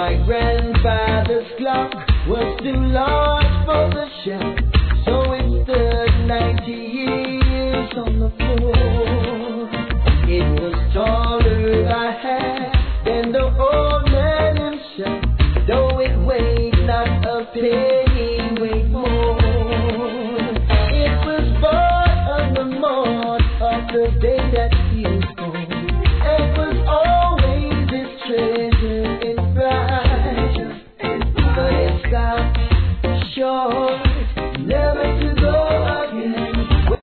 My grandfather's clock was too large for the shelf, so it stood 90 years on the floor. It was taller by half than the old man himself, though it weighed not a penny, weighed more. It was born on the morn of the day that